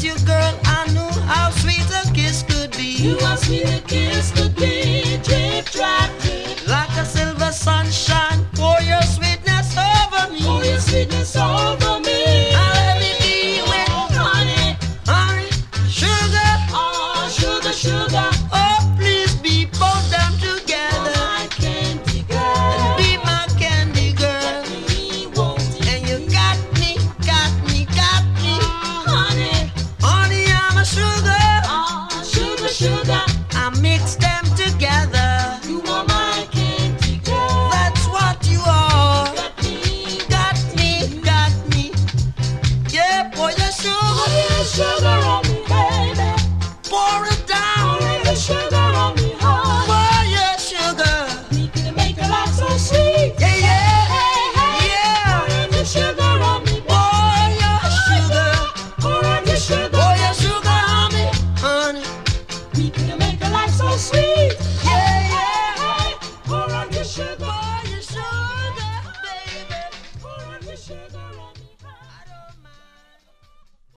you, girl, I knew how sweet a kiss could be. You how sweet a kiss could be. Drip, drop, drip. Like a silver sunshine, pour your sweetness over me. Pour your sweetness over me. Now let me be with honey, honey, sugar. oh sugar, sugar. Oh, please be both them together. My candy And girl, be my candy girl. me won't you? And you got me, got me, got me. Honey, Honey, I'm a sugar. oh sugar, sugar. I mix them together. You are my candy girl. That's what you are. Got me, Got me, got me. Yeah, pour your pour sugar. your sugar on me, baby. Pour it down. Pour your sugar on me, honey. Pour your sugar. We can make a life so sweet. Yeah, yeah. Hey, hey, Yeah. pour your sugar on me, Pour your sugar. pour your sugar. Pour your sugar on me, honey. We can make a life so sweet.